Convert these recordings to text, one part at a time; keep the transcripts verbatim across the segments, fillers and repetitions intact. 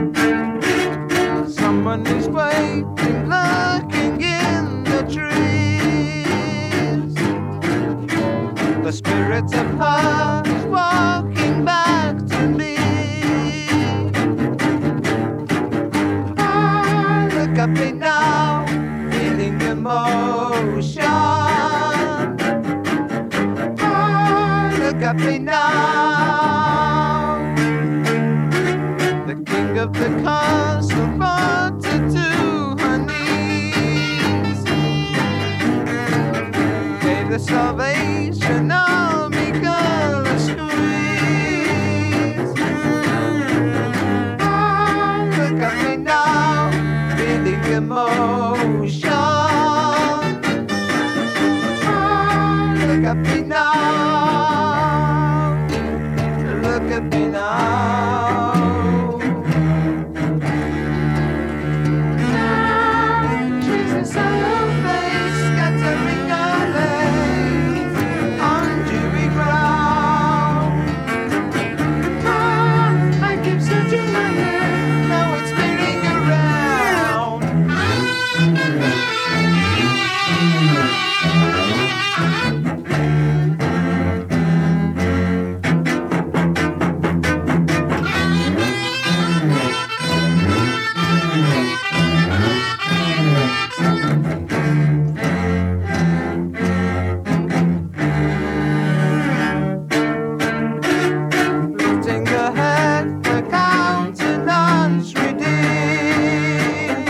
Someone is waiting, lurking in the trees. The spirit of her is walking back to me. Ah, look at me now, feeling emotion. Ah, look at me now. The king of the castle brought her to her knees. Gave the Salvation Army girl a squeeze. Ah, look at me now, feeling emotion. Ah, look at me now, look at me now. Jesus on your face, scattering your lace on dewy ground. Ah, I keep searching my head, now it's spinning around. Lifting her head, her countenance redeemed.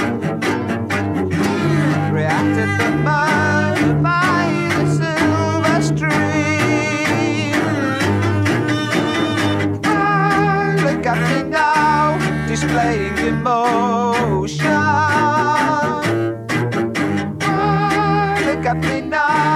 Reacted the murder by the silver stream. Ah, look at me now, displaying emotion. Ah, look at me now.